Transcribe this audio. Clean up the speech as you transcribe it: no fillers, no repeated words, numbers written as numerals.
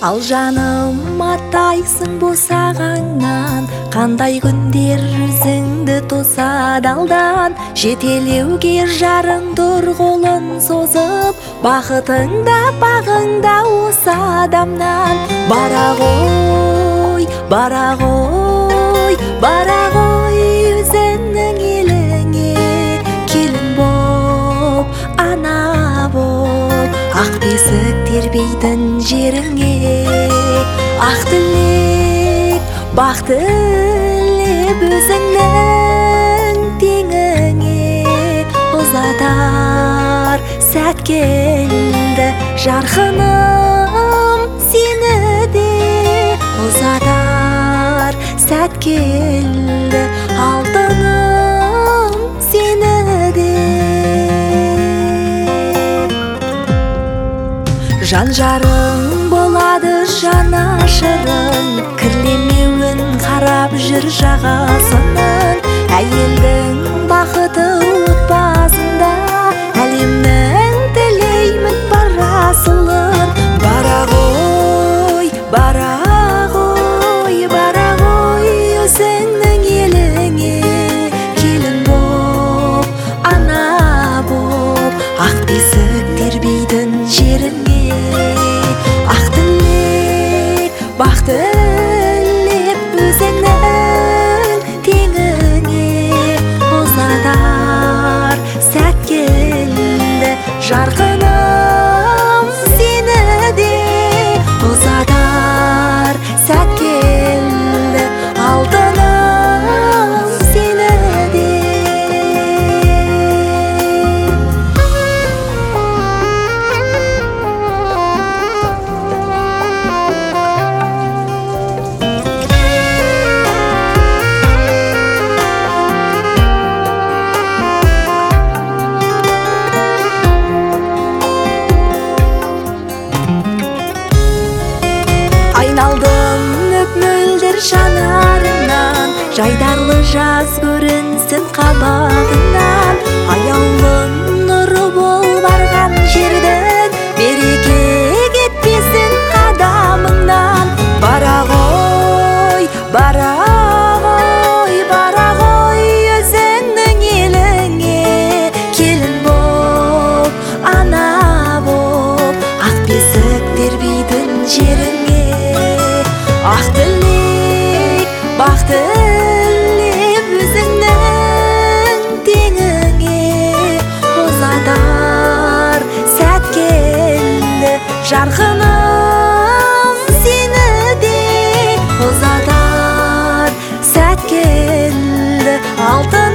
Ал жаным атайсың босағаңнан, қандай күндер өзіңді тосады алдан. Жетелеуге жарың тұр қолын созып, бақытыңда бағыңда осы адамнан. Бара ғой, бара ғой, бара ғой өзіңнің еліңе, келін боп, ана боп, ақ бесік тербейтін жеріңе. Ақ тілек, бақ тілеп өзіңнің теңіңе, ұзатар сәт келді жарқыным сені де, ұзатар сәт келді алтыным сені де. Жан жарың болады жанашырың, кірлемеуін қарап жүр жағасының. Әйелдің бақыты отбасында, әлемнің тілеймін парасылын. Бара ғой, бара ғой, бара ғой өзіңнің еліңе, келін боп, ана боп, ақ бесік тербейтін жеріңе. Ақ тілек, бақ тілеп өзіңнің теңіңе, ұзатар сәт келді жарқыным сені де, ұзатар сәт келді алтыным сені де. Айналдым өп мөлдір жанарынан, жайдарлы жаз көрінсін қабағынан. Аяулым нұры бол барған жердің, береке кетпесін қадамыңнан. Бара ғой, бара ғой, бара ғой өзіңнің еліңе, келін боп, ана боп, ақ бесік тербейтін жеріңе. Ақ тілек, бақ тілеп өзіңнің теңіңе, ұзатар сәт келді жарқыным сені де, ұзатар сәт келді алтын